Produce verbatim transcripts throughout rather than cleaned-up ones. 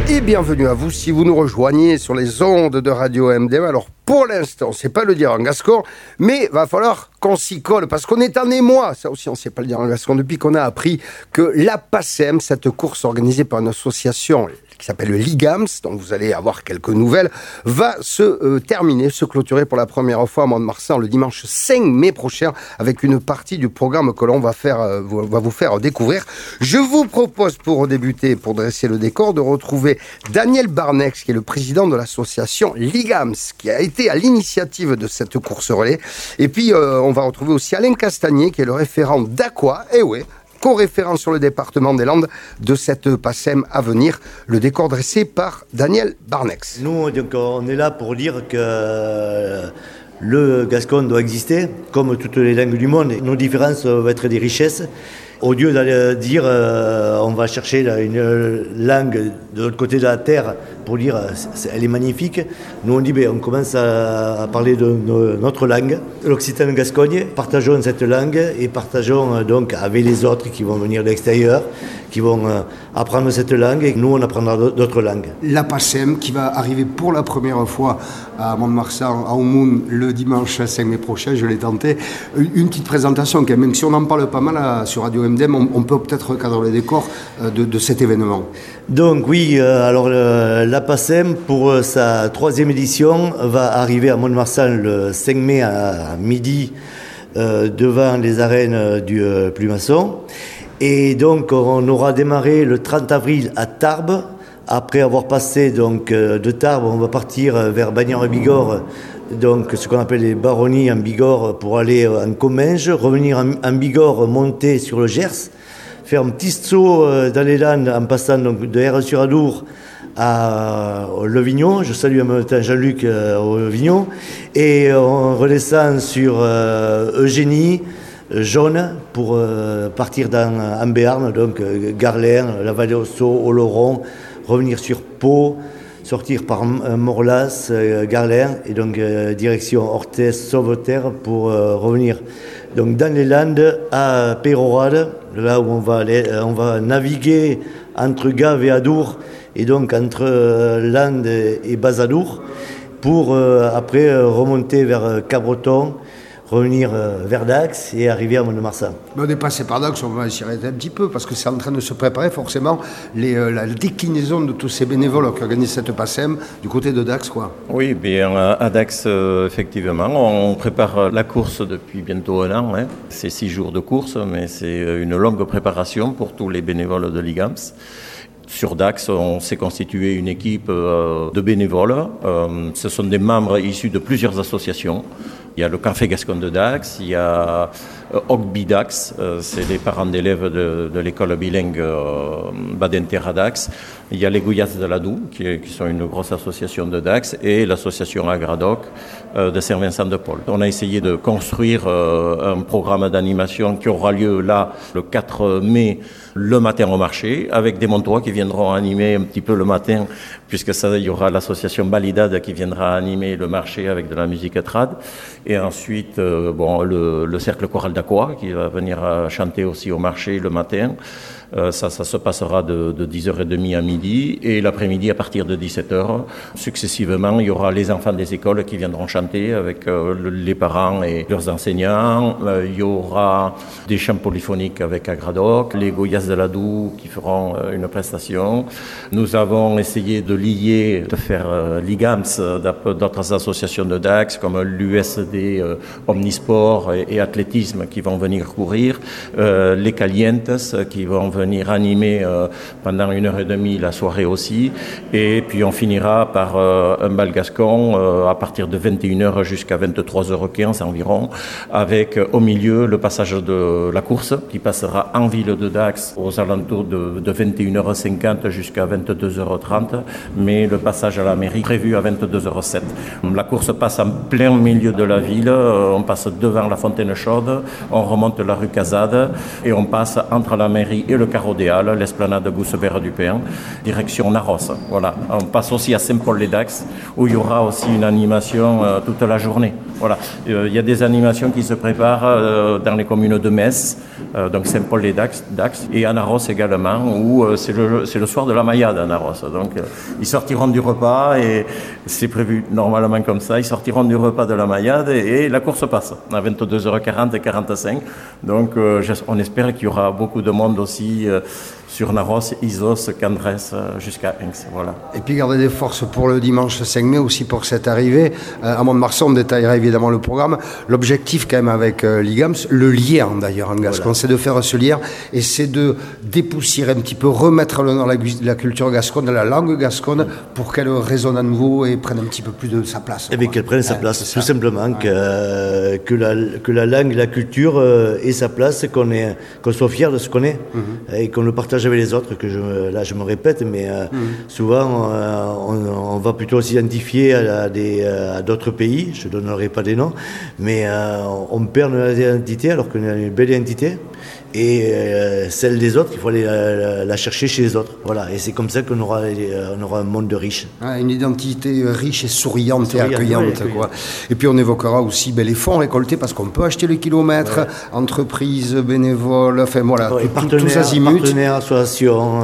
Et bienvenue à vous si vous nous rejoignez sur les ondes de Radio M D M. Alors pour l'instant, on ne sait pas le dire en gascon, mais va falloir qu'on s'y colle parce qu'on est en émoi. Ça aussi, on ne sait pas le dire en gascon depuis qu'on a appris que la PACEM, cette course organisée par une association qui s'appelle le Ligams, dont vous allez avoir quelques nouvelles, va se euh, terminer, se clôturer pour la première fois à Mont-de-Marsan le dimanche cinq mai prochain avec une partie du programme que l'on va, faire, euh, va vous faire découvrir. Je vous propose pour débuter, pour dresser le décor, de retrouver Daniel Barnex, qui est le président de l'association Ligams, qui a été à l'initiative de cette course relais. Et puis, euh, on va retrouver aussi Alain Castagnier, qui est le référent d'Aqua, et ouais, co-référent sur le département des Landes de cette PACEM à venir. Le décor dressé par Daniel Barnex. Nous, donc, on est là pour dire que le gascon doit exister, comme toutes les langues du monde. Nos différences doivent être des richesses. Au lieu d'aller dire euh, on va chercher une langue de l'autre côté de la terre pour dire elle est magnifique, nous on dit ben, on commence à, à parler de, de notre langue, l'Occitane Gascogne. Partageons cette langue et partageons donc avec les autres qui vont venir de l'extérieur, qui vont euh, apprendre cette langue et nous on apprendra d'autres langues. La PACEM qui va arriver pour la première fois à Mont-de-Marsan, à Oumoun, le dimanche cinq mai prochain, je l'ai tenté. Une petite présentation, même si on en parle pas mal à, sur Radio M D M, on, on peut peut-être recadrer le décor de, de cet événement. Donc oui, euh, alors euh, la PACEM pour euh, sa troisième édition va arriver à Mont-de-Marsan le cinq mai à, à midi euh, devant les arènes du euh, Plumasson. Et donc on aura démarré le trente avril à Tarbes. Après avoir passé donc euh, de Tarbes, on va partir vers Bagnères-Bigorre, donc ce qu'on appelle les baronnies en Bigorre pour aller en Comminges, revenir en, en Bigorre, monter sur le Gers, faire un petit saut euh, dans les Landes en passant donc de Aire-sur-Adour à euh, Levignon. Je salue en même temps Jean-Luc euh, au Levignon. Et on redescend sur euh, Eugénie, Jaune, pour euh, partir dans, en Béarn, donc euh, Garlin, la Vallée aux Sauts, Oloron, revenir sur Pau, sortir par euh, Morlas, euh, Garlin, et donc euh, direction Orthez, Sauveterre, pour euh, revenir donc dans les Landes à Peyrehorade, là où on va aller, euh, on va naviguer entre Gave et Adour, et donc entre euh, Landes et Bas-Adour, pour euh, après euh, remonter vers euh, Cabreton, revenir euh, vers Dax et arriver à Mont-de-Marsan. Mais on est passé par Dax, on va s'y arrêter un petit peu, parce que c'est en train de se préparer forcément les, euh, la déclinaison de tous ces bénévoles qui organisent cette PACEM du côté de Dax, quoi. Oui, bien à Dax, euh, effectivement, on prépare la course depuis bientôt un an. Hein. C'est six jours de course, mais c'est une longue préparation pour tous les bénévoles de Ligams. Sur Dax, on s'est constitué une équipe euh, de bénévoles. Euh, ce sont des membres issus de plusieurs associations. Il y a le Café Gascon de Dax, il y a euh, Ogby Dax, euh, c'est les parents d'élèves de, de l'école bilingue euh, Badenter à Dax. Il y a les Gouillas de la Doue, qui, qui sont une grosse association de Dax, et l'association Agradoc euh, de Saint-Vincent-de-Paul. On a essayé de construire euh, un programme d'animation qui aura lieu là, le quatre mai, le matin au marché, avec des Montois qui viendront animer un petit peu le matin, puisque ça, il y aura l'association Balidad qui viendra animer le marché avec de la musique trad. Et ensuite, euh, bon, le, le cercle choral d'Aqua qui va venir chanter aussi au marché le matin. Euh, ça, ça se passera de, de dix heures trente à midi, et l'après-midi à partir de dix-sept heures. Successivement, il y aura les enfants des écoles qui viendront chanter avec euh, le, les parents et leurs enseignants. Euh, il y aura des chants polyphoniques avec Agradoc, les Goyas de la Doue qui feront euh, une prestation. Nous avons essayé de lier, de faire euh, Ligams d'autres associations de Dax comme l'U S D euh, Omnisport et, et Athlétisme qui vont venir courir, euh, les Calientes qui vont venir animer euh, pendant une heure et demie la soirée aussi, et puis on finira par euh, un bal gascon euh, à partir de vingt et une heures jusqu'à vingt-trois heures quinze environ, avec euh, au milieu le passage de la course qui passera en ville de Dax aux alentours de, de vingt et une heures cinquante jusqu'à vingt-deux heures trente, mais le passage à la mairie prévu à vingt-deux heures sept. La course passe en plein milieu de la ville, euh, on passe devant la Fontaine Chaude, on remonte la rue Casade et on passe entre la mairie et le carreau des Halles, l'esplanade de Goussebert-du-Pin, direction Naros. Voilà. On passe aussi à Saint-Paul-les-Dax, où il y aura aussi une animation euh, toute la journée. Voilà. Euh, il y a des animations qui se préparent euh, dans les communes de Metz, euh, donc Saint-Paul-les-Dax, Dax, et à Naros également, où euh, c'est, le, c'est le soir de la Maillade à Naros. Donc euh, ils sortiront du repas, et c'est prévu normalement comme ça, ils sortiront du repas de la Maillade et, et la course passe à vingt-deux heures quarante et quarante-cinq. Donc euh, on espère qu'il y aura beaucoup de monde aussi euh, sur Naros, Isos, Candrès, euh, jusqu'à Aix. Voilà. Et puis gardez des forces pour le dimanche cinq mai aussi pour cette arrivée. Euh, à Mont-de-Marsan, on détaillera évidemment le programme. L'objectif quand même avec euh, l'I G A M S, le lien d'ailleurs en Gascon, voilà. C'est de faire ce lien et c'est de dépoussiérer un petit peu, remettre dans la, la culture gasconne, la langue gasconne, pour qu'elle résonne à nouveau et prenne un petit peu plus de sa place. Et bien qu'elle prenne sa ouais, place, tout simplement, ouais. que, euh, que, la, que la langue, la culture euh, ait sa place, qu'on, est, qu'on soit fier de ce qu'on est mm-hmm. et qu'on le partage avec les autres, que je, là je me répète, mais euh, mm-hmm. souvent euh, on, on va plutôt s'identifier à, à, des, à d'autres pays, je ne donnerai pas des noms, mais euh, on perd notre identité alors qu'on a une belle identité. Et euh, celle des autres, il faut aller la, la chercher chez les autres. Voilà. Et c'est comme ça qu'on aura, on aura un monde riche. Ah, une identité riche et souriante, souriante et accueillante. Ouais, accueillante. Quoi. Et puis on évoquera aussi ben, les fonds récoltés, parce qu'on peut acheter le kilomètre, ouais. entreprises, bénévoles, enfin voilà, ouais, tout, partenaires, tous azimuts. Partenaires, associations,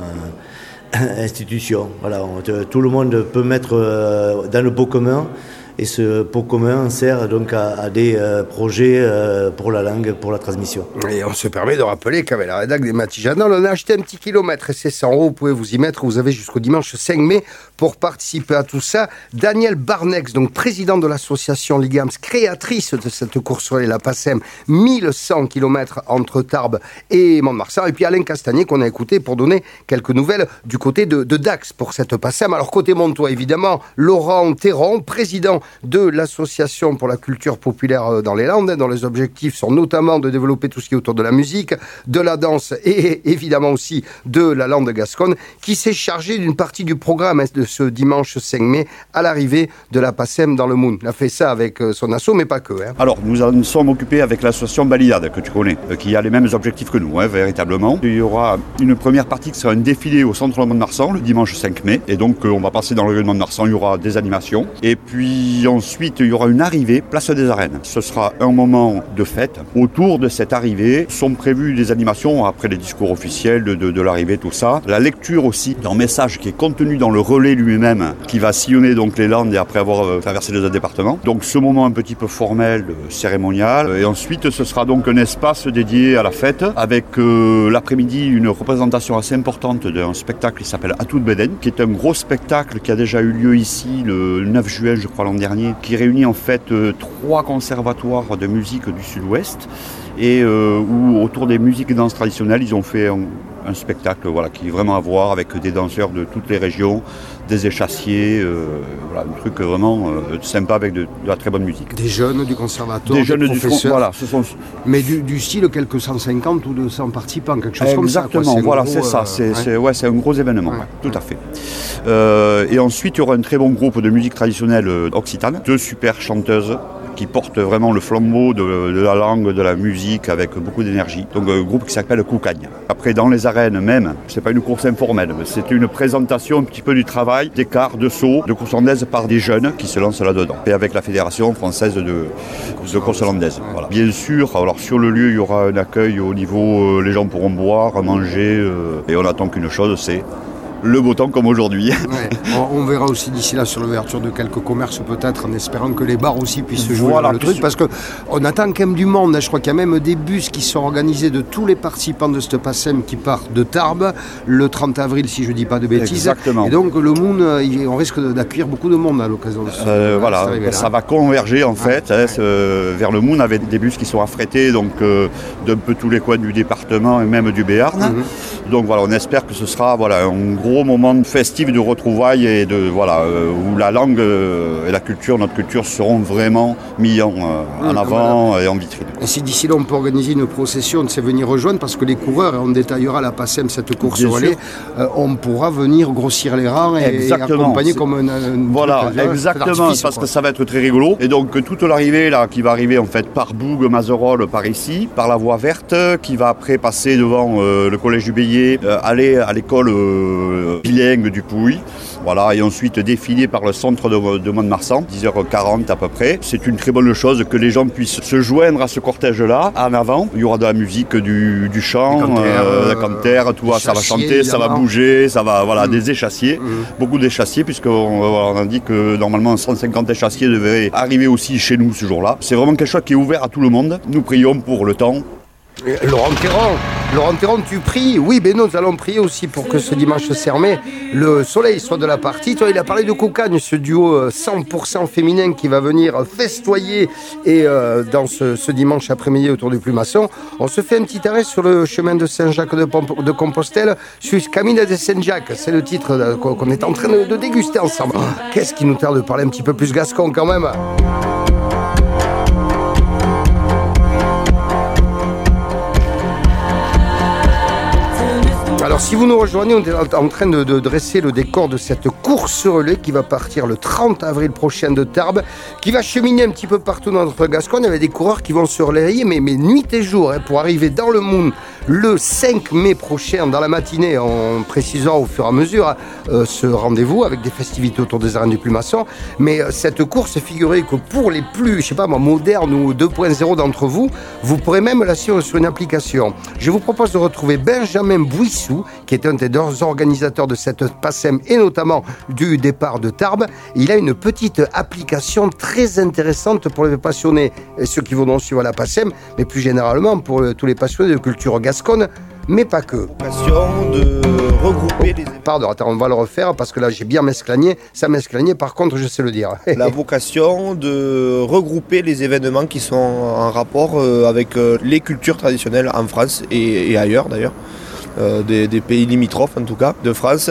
euh, institutions. Voilà, on, tout le monde peut mettre euh, dans le pot commun. Et ce pot commun sert donc à, à des euh, projets euh, pour la langue, pour la transmission. Et on se permet de rappeler qu'avec la rédac des Matijanal, on a acheté un petit kilomètre et c'est cent euros, vous pouvez vous y mettre, vous avez jusqu'au dimanche cinq mai pour participer à tout ça. Daniel Barnex, donc président de l'association L'I G A M S, créatrice de cette course relais, la PACEM, mille cent kilomètres entre Tarbes et Mont-de-Marsan, et puis Alain Castagnier qu'on a écouté pour donner quelques nouvelles du côté de, de Dax pour cette PACEM. Alors côté Montois, évidemment, Laurent Théron, président de l'association pour la culture populaire dans les Landes, dont les objectifs sont notamment de développer tout ce qui est autour de la musique, de la danse et évidemment aussi de la langue gasconne, qui s'est chargé d'une partie du programme de ce dimanche cinq mai à l'arrivée de la PACEM dans le Moon. Il a fait ça avec son asso, mais pas que. Hein. Alors, nous en sommes occupés avec l'association Baliade, que tu connais, qui a les mêmes objectifs que nous, hein, véritablement. Il y aura une première partie qui sera un défilé au centre de Mont-de-Marsan, le dimanche cinq mai, et donc on va passer dans le rue de Mont-de-Marsan, il y aura des animations, et puis ensuite Ensuite, il y aura une arrivée, place des Arènes. Ce sera un moment de fête. Autour de cette arrivée sont prévues des animations, après les discours officiels de, de, de l'arrivée, tout ça. La lecture aussi d'un message qui est contenu dans le relais lui-même, qui va sillonner donc les Landes et après avoir euh, traversé les deux départements. Donc ce moment un petit peu formel, euh, cérémonial. Et ensuite, ce sera donc un espace dédié à la fête, avec euh, l'après-midi une représentation assez importante d'un spectacle qui s'appelle Atout de Beden, qui est un gros spectacle qui a déjà eu lieu ici le neuf juin, je crois, l'an dernier, qui réunit en fait euh, trois conservatoires de musique du Sud-Ouest et euh, où autour des musiques et danses traditionnelles, ils ont fait un, un spectacle voilà, qui est vraiment à voir avec des danseurs de toutes les régions, des échassiers, euh, voilà, un truc vraiment euh, sympa avec de, de la très bonne musique. Des jeunes du conservatoire, des, des jeunes professeurs, du voilà, ce sont... mais du, du style quelques cent cinquante ou deux cents participants, quelque chose comme ça. Exactement, c'est voilà, gros, c'est ça, c'est, euh, c'est, ouais, c'est un gros événement, ouais, ouais, tout ouais. à fait. Euh, et ensuite, il y aura un très bon groupe de musique traditionnelle occitane, deux super chanteuses qui portent vraiment le flambeau de, de la langue, de la musique avec beaucoup d'énergie. Donc un groupe qui s'appelle Coucagne. Après, dans les arènes même, c'est pas une course informelle, c'est une présentation un petit peu du travail d'écart, de saut, de course landaise par des jeunes qui se lancent là-dedans. Et avec la Fédération française de, de course landaise. Voilà. Bien sûr, alors sur le lieu, il y aura un accueil au niveau, euh, les gens pourront boire, manger, euh, et on attend qu'une chose, c'est le beau temps comme aujourd'hui. Ouais. On verra aussi d'ici là sur l'ouverture de quelques commerces peut-être, en espérant que les bars aussi puissent jouer voilà, dans le truc, parce qu'on attend quand même du monde. Je crois qu'il y a même des bus qui sont organisés de tous les participants de cette PACEM qui partent de Tarbes le trente avril, si je ne dis pas de bêtises. Exactement. Et donc le Moon, on risque d'accueillir beaucoup de monde à l'occasion de ce euh, Voilà, ça va converger en fait ah, hein, ouais. vers le Moon avec des bus qui sont affrétés donc, euh, d'un peu tous les coins du département et même du Béarn. Mm-hmm. Donc voilà, on espère que ce sera voilà, un gros moment festif de retrouvailles et de voilà euh, où la langue euh, et la culture, notre culture seront vraiment mis en, euh, en avant voilà. et en vitrine. Et si d'ici là on peut organiser une procession, de venir rejoindre parce que les coureurs, et on détaillera la PACEM cette course relais, euh, on pourra venir grossir les rangs et, et accompagner c'est... comme un, un voilà truc, exactement parce quoi. Que ça va être très rigolo et donc toute l'arrivée là qui va arriver en fait par Boug, Mazerolles, par ici, par la voie verte qui va après passer devant euh, le collège du Bélier, euh, aller à l'école euh, euh, bilingue du Pouilly. Voilà, et ensuite défilé par le centre de, de Mont-de-Marsan, dix heures quarante à peu près. C'est une très bonne chose que les gens puissent se joindre à ce cortège-là en avant. Il y aura de la musique, du, du chant, euh, la cantère, tout ça va chanter, ça va bouger, ça va, voilà, mmh. des échassiers, mmh. beaucoup d'échassiers, puisqu'on on a dit que normalement cent cinquante échassiers devraient arriver aussi chez nous ce jour-là. C'est vraiment quelque chose qui est ouvert à tout le monde. Nous prions pour le temps. Laurent Théron, Laurent Théron, tu pries. Oui, mais nous allons prier aussi pour que ce dimanche fermé, le soleil soit de la partie. Toi, il a parlé de Cocagne, ce duo cent pour cent féminin qui va venir festoyer et euh, dans ce, ce dimanche après-midi autour du Plumasson. On se fait un petit arrêt sur le chemin de Saint-Jacques de, Pomp- de Compostelle, sur Camino de Saint-Jacques. C'est le titre qu'on est en train de, de déguster ensemble. Qu'est-ce qui nous tarde de parler un petit peu plus gascon quand même? Alors si vous nous rejoignez, on est en train de, de dresser le décor de cette course relais qui va partir le trente avril prochain de Tarbes, qui va cheminer un petit peu partout dans notre Gascogne avec des coureurs qui vont se relayer, mais, mais nuit et jour, hein, pour arriver dans le Moon le cinq mai prochain, dans la matinée, en précisant au fur et à mesure euh, ce rendez-vous avec des festivités autour des arènes du Plumasson. Mais euh, cette course, figurez que pour les plus, je sais pas moi, modernes ou deux point zéro d'entre vous, vous pourrez même la suivre sur une application. Je vous propose de retrouver Benjamin Bouissou, qui est un des deux organisateurs de cette PACEM et notamment du départ de Tarbes. Il a une petite application très intéressante pour les passionnés et ceux qui voudront suivre la PACEM, mais plus généralement pour euh, tous les passionnés de culture gasconne, mais pas que. De regrouper les... Pardon, attends, on va le refaire parce que là j'ai bien m'esclagné. Ça m'esclagnait, par contre, je sais le dire. La vocation de regrouper les événements qui sont en rapport avec les cultures traditionnelles en France et, et ailleurs d'ailleurs, euh, des, des pays limitrophes en tout cas, de France.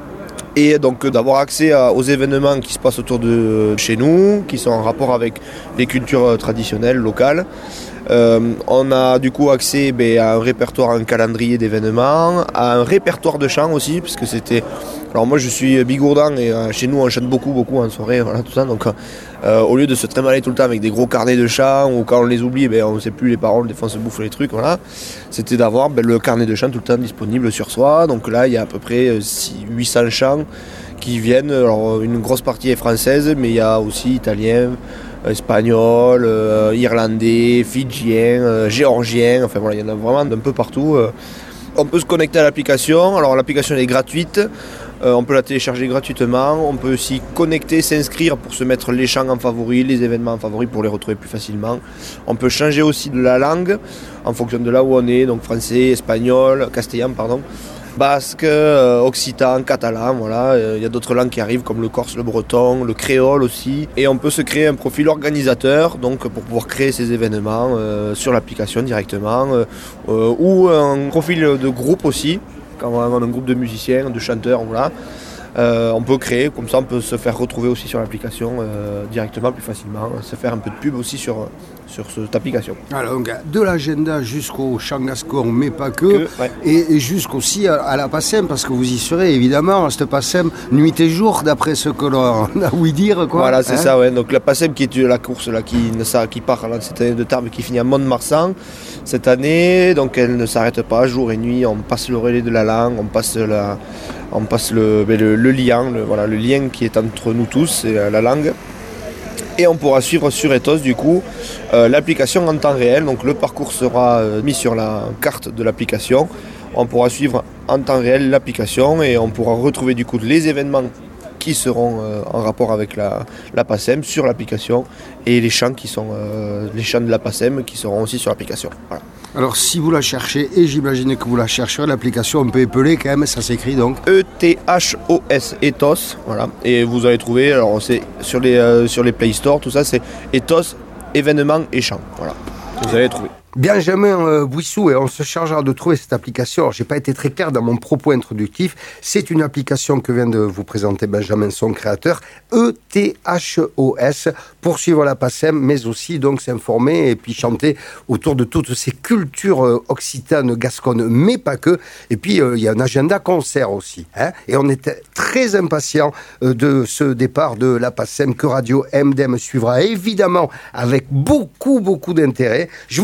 Et donc d'avoir accès à, aux événements qui se passent autour de chez nous, qui sont en rapport avec les cultures traditionnelles locales. Euh, on a du coup accès ben, à un répertoire, un calendrier d'événements, à un répertoire de chants aussi, parce que c'était... Alors moi je suis bigourdan et euh, chez nous on chante beaucoup, beaucoup en soirée, voilà, tout ça. Donc euh, au lieu de se trémaler tout le temps avec des gros carnets de chants, ou quand on les oublie, ben, on ne sait plus les paroles, des fois on se bouffe les trucs, voilà. C'était d'avoir ben, le carnet de chants tout le temps disponible sur soi. Donc là il y a à peu près huit cents chants qui viennent. Alors une grosse partie est française, mais il y a aussi italien, espagnol, euh, irlandais, fidjien, euh, géorgien, enfin voilà, il y en a vraiment d'un peu partout. Euh. On peut se connecter à l'application, alors l'application est gratuite, euh, on peut la télécharger gratuitement, on peut aussi connecter, s'inscrire pour se mettre les chants en favoris, les événements en favoris pour les retrouver plus facilement. On peut changer aussi de la langue en fonction de là où on est, donc français, espagnol, castillan, pardon. Basque, euh, occitan, catalan, voilà. Il euh, y a d'autres langues qui arrivent comme le corse, le breton, le créole aussi. Et on peut se créer un profil organisateur, donc pour pouvoir créer ces événements euh, sur l'application directement, euh, euh, ou un profil de groupe aussi, quand on a un groupe de musiciens, de chanteurs, voilà. Euh, on peut créer, comme ça on peut se faire retrouver aussi sur l'application euh, directement plus facilement, se faire un peu de pub aussi sur, sur cette application. Alors donc, de l'agenda jusqu'au chant gascon, mais pas que, que ouais. et, et jusqu'aussi à, à la PACEM, parce que vous y serez évidemment, à cette PACEM, nuit et jour, d'après ce que l'on a ouï dire. Quoi. Voilà, c'est hein ça, ouais. Donc la PACEM qui est la course là, qui, qui part là, cette année de Tarbes, qui finit à Mont-de-Marsan cette année, donc elle ne s'arrête pas, jour et nuit, on passe le relais de la langue, on passe la... On passe le, le, le lien, le, voilà, le lien qui est entre nous tous, c'est la, la langue. Et on pourra suivre sur Ethos du coup euh, l'application en temps réel. Donc le parcours sera euh, mis sur la carte de l'application. On pourra suivre en temps réel l'application et on pourra retrouver du coup les événements qui seront euh, en rapport avec la, la PACEM sur l'application et les chants qui sont euh, les chants de la PACEM qui seront aussi sur l'application. Voilà. Alors si vous la cherchez, et j'imagine que vous la chercherez, l'application on peut épeler quand même, ça s'écrit donc E T H O S, Ethos, voilà. Et vous allez trouver, alors c'est sur les, euh, sur les Play Store, tout ça c'est Ethos, événements et chants, voilà. Vous allez trouver. Benjamin euh, Bouissou, et on se chargera de trouver cette application. Alors, j'ai pas été très clair dans mon propos introductif. C'est une application que vient de vous présenter Benjamin, son créateur, E T H O S, pour suivre la PACEM, mais aussi donc s'informer et puis chanter autour de toutes ces cultures euh, occitanes, gasconnes, mais pas que. Et puis, euh, il y a un agenda concert aussi. Hein, et on était très impatients euh, de ce départ de la PACEM que Radio M D M suivra évidemment avec beaucoup, beaucoup d'intérêt. Je vous propose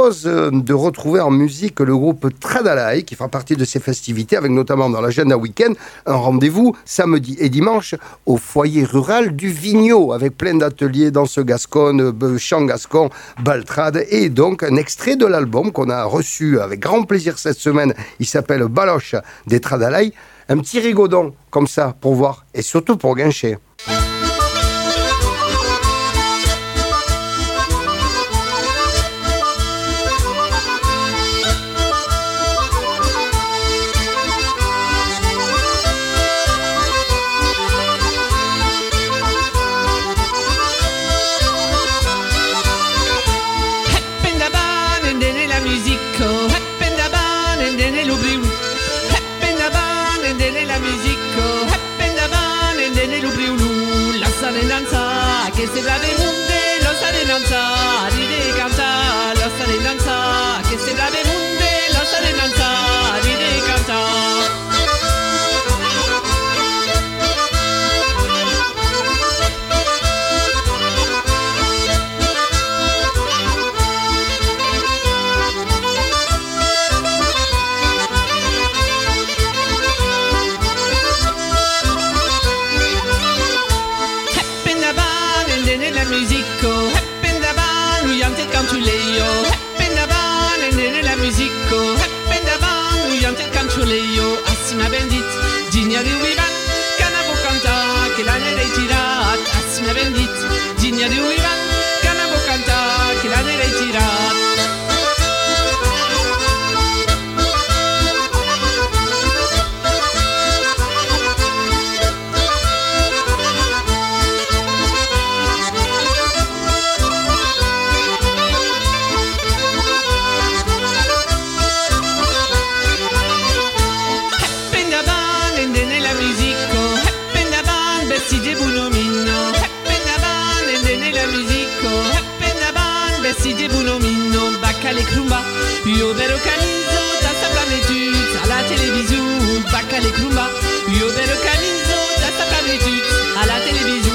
propose de retrouver en musique le groupe Tradalai, qui fera partie de ces festivités, avec notamment dans l'agenda week-end un rendez-vous samedi et dimanche au foyer rural du Vigneault, avec plein d'ateliers danse gasconne, chant gascon, baltrade, et donc un extrait de l'album qu'on a reçu avec grand plaisir cette semaine. Il s'appelle Baloche des Tradalai. Un petit rigodon comme ça pour voir et surtout pour guincher. Che se brave munde, lo sa de danza, ride canta, lo sa de danza, che se brave munde, lo sa de danza, ride canta. Musico, happen da ban, lui ante cantuleio, happen da ban, e nella musico, happen da ban, lui ante cantuleio, assima bendit, digna di uivan, canavo canta, che la nere tirat, assima bendit, digna di uivan, canavo canta, che la nere tirat. Le Krumba, io vero camiso, da sta planète, à la télévision, bac à les Krumba, io vero camiso, da sta planète, à la télévision.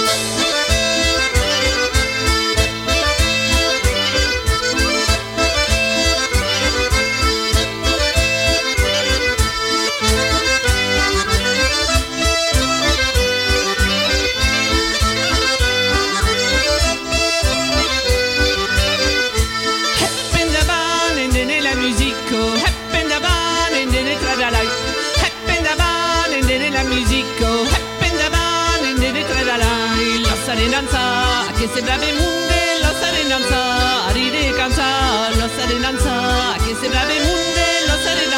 Che se brave munde, lo sa de danza, ride canta, lo sa de danza, che se brave munde, lo sa de